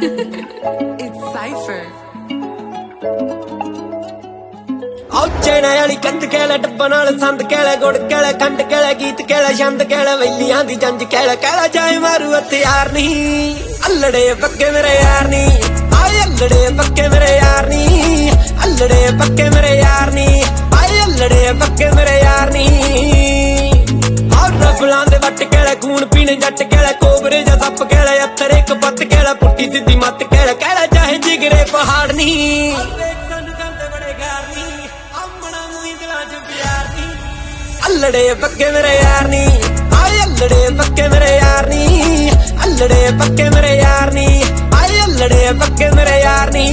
It's Cypher. चैना वाली कंध कहला डब्बा नाल संद कहला गुड़ कहला खंड कहला गीत कहला छंद कहला वैलियां दी जंज कहला कहला जाए मारू हथियार नहीं अल्लड़े पक्के मेरे यार नहीं आए अल्लड़े पक्के मेरे यार नहीं अल्लड़े पक्के मेरे यार नहीं आए अल्लड़े पक्के मेरे यार नहीं और रबलां दे वट कहला खून पीने जट कहला कोबरे जा सप कहला अत्तर एक पत्त कहला पुट्टी सीधी मत कहला कहला चाहे जिगरे पहाड़ नहीं अल्लड़े पक्के मेरे यार नी आए अल्लड़े पक्के मेरे यार नी अल्लड़े पक्के मेरे यार नी आए अल्लड़े पक्के मेरे यार नी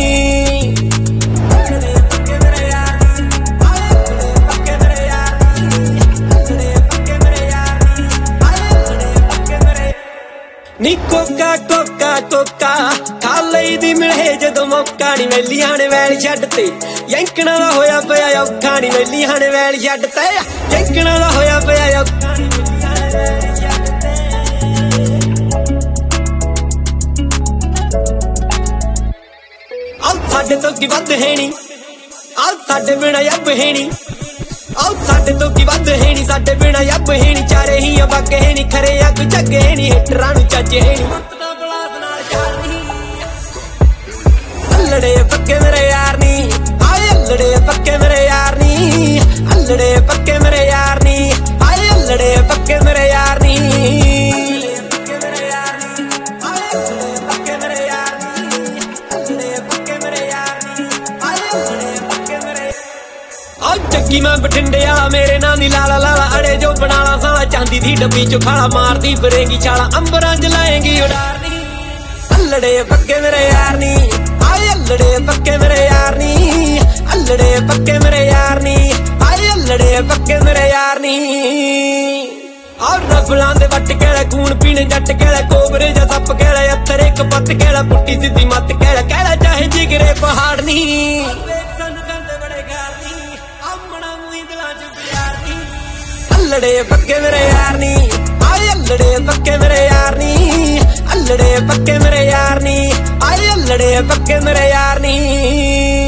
नी कोका कोका कोका खा लई दी मिले जदों मौका नी वैलियां ने वैल छड्ड ते यंकणा दा होया पिया औखा नी वैलियां ने वैल छड्ड ते यंकणा दा होया पिया औखा नी आओ साडे तो की वध है नी आओ साडे बिना यब है नी आओ साडे तो की वध है नी साडे बिना यब है नी चारे ही बाके है नी खरे या कोई जग है नी हिटरां नूं चज है नी अल्लड़े पक्के मेरे यार नी आए अल्लड़े पक्के मेरे यार नी अल्लड़े पक्के मेरे यार नी आए अल्लड़े पक्के मेरे यार नी चक्की मैं बठिंडे आला मेरे नाम नी लाला लाला अड़े जो बनाला साला चांदी दी डब्बी चो खाला मारदी फिरेंगी छाला अंबरां च लाएंगी उड़ारनी अल्लड़े पक्के मेरे यार नी आए अल्लड़े पक्के मेरे यार नी अल्लड़े पक्के मेरे यार नी आए अल्लड़े पक्के मेरे यार नी और रबलां दे वट कहला खून पीने जट कहला कोबरे जा सप कहला अत्तर एक पत्त कहला पुट्टी सीधी मत कहला कहला चाहे जिगरे पहाड़ नी अल्लड़े पक्के मेरे यार नी आए अल्लड़े पक्के मेरे यार नी अल्लड़े पक्के मेरे यार नी आए अल्लड़े पक्के मेरे यार नी।